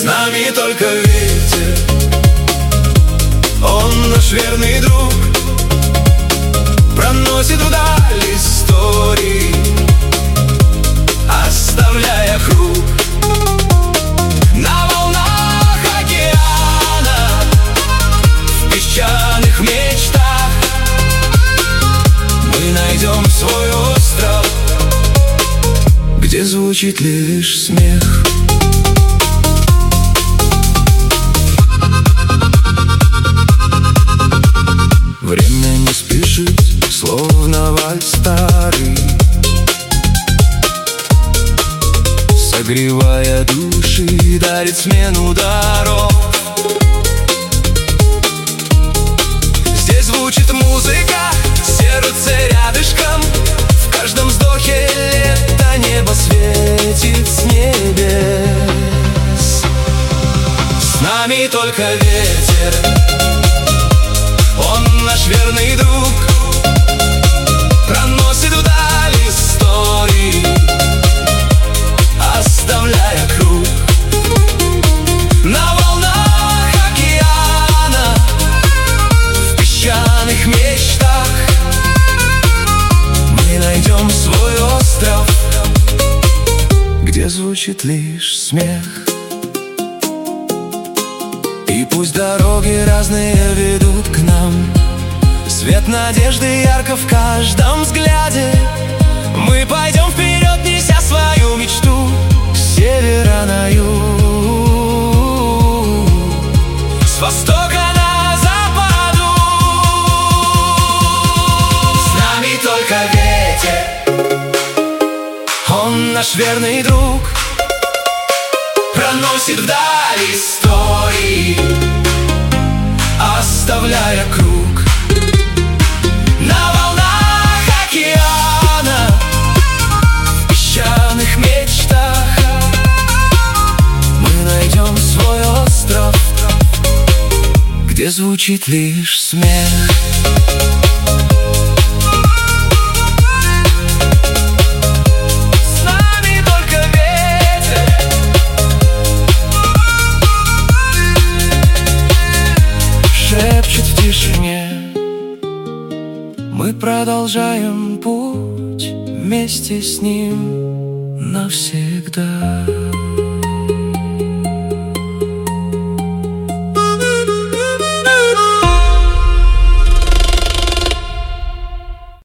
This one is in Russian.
нами только ветер, он наш верный друг, проносит вдаль истории, оставляя круг. На волнах океана, в песчаных мечтах мы найдем свой остров, где звучит лишь смех. Время не спешит, словно вальс старый, согревая души, дарит смену дорог. Здесь звучит музыка, сердце рядышком, в каждом вздохе лето, небо светит с небес. С нами только ветер, он наш верный друг, проносит вдаль истории, оставляя круг. На волнах океана, в песчаных мечтах мы найдем свой остров, где звучит лишь смех. И пусть дороги разные ведут к нам, свет надежды ярко в каждом взгляде, мы пойдем вперед, неся свою мечту с севера на юг, с востока на западу. С нами только ветер, он наш верный друг, проносит вдаль истории, оставляя круг. На волнах океана, в песчаных мечтах мы найдем свой остров, где звучит лишь смех. Шепчет в тишине, мы продолжаем путь вместе с ним навсегда.